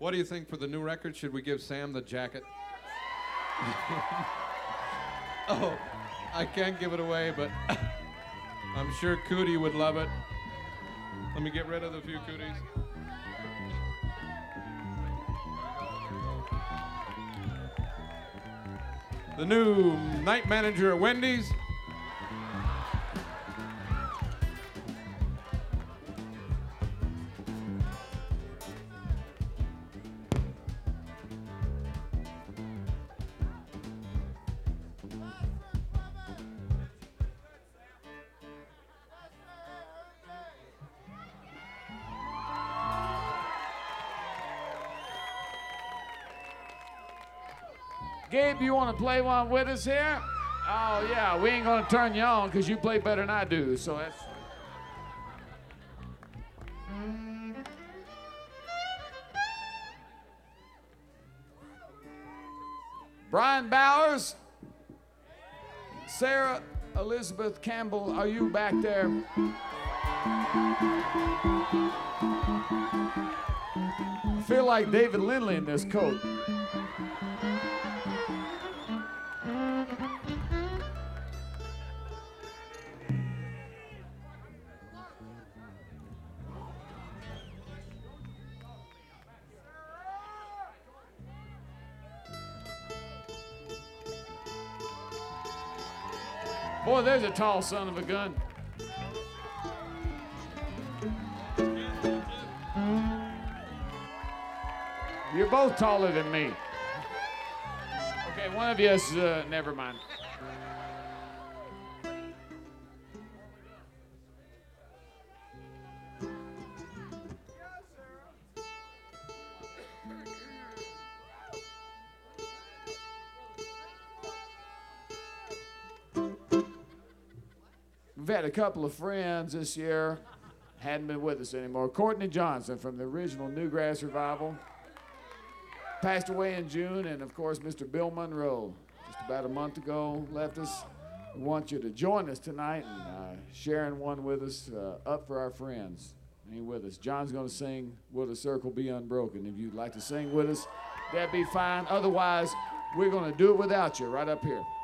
What do you think for the new record? Should we give Sam the jacket? Oh, I can't give it away, but I'm sure Cootie would love it. Let me get rid of the few cooties. The new night manager at Wendy's. Gabe, you want to play one with us here? Oh, yeah, we ain't going to turn you on because you play better than I do, so that's... Brian Bowers, Sarah Elizabeth Campbell, are you back there? I feel like David Lindley in this coat. Boy, there's a tall son of a gun. You're both taller than me. Okay, one of you is, never mind. We've had a couple of friends this year, hadn't been with us anymore. Courtney Johnson from the original Newgrass Revival passed away in June, and of course Mr. Bill Monroe, just about a month ago, left us. We want you to join us tonight and sharing one with us, Up for Our Friends. Ain't with us. John's going to sing Will the Circle Be Unbroken. If you'd like to sing with us, that'd be fine. Otherwise, we're going to do it without you right up here.